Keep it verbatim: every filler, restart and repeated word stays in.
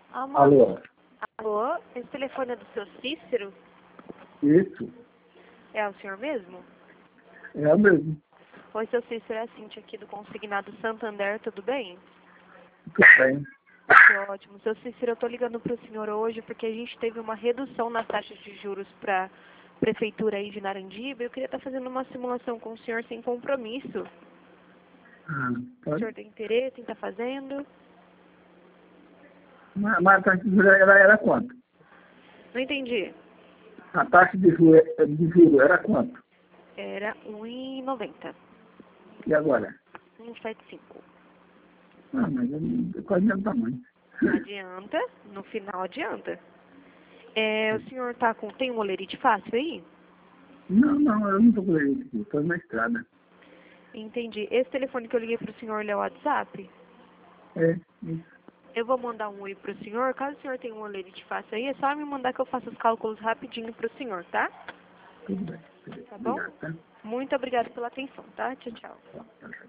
Amor. Alô? Alô? Esse telefone é do seu Cícero? Isso, É o senhor mesmo? é o mesmo. Oi, seu Cícero, é a Cintia aqui do Consignado Santander, tudo bem? Tudo bem. Que ótimo. Seu Cícero, eu tô ligando pro senhor hoje porque a gente teve uma redução nas taxas de juros pra prefeitura aí de Narandiba e eu queria estar fazendo uma simulação com o senhor sem compromisso. Ah, O pode. senhor tem interesse em estar fazendo? Mas mas a taxa de juros era, era quanto? Não entendi. A taxa de juros de juro era quanto? Era um e noventa. E agora? um e setenta e cinco. Ah, mas eu não- quase mesmo tamanho. Adianta, no final adianta. É, o senhor tá com, tem um olerite fácil aí? Não, não, eu não estou com isso aqui, estou na estrada. Entendi. Esse telefone que eu liguei pro senhor ele é o WhatsApp? É, isso, Eu vou mandar um oi pro senhor. Caso o senhor tenha um olerite fácil aí, é só me mandar que eu faça os cálculos rapidinho pro senhor, tá? tudo bem. Tudo bem. Tá bom? Obrigado, tá? Muito obrigada pela atenção, tá? Tchau, tchau. Tá, tá.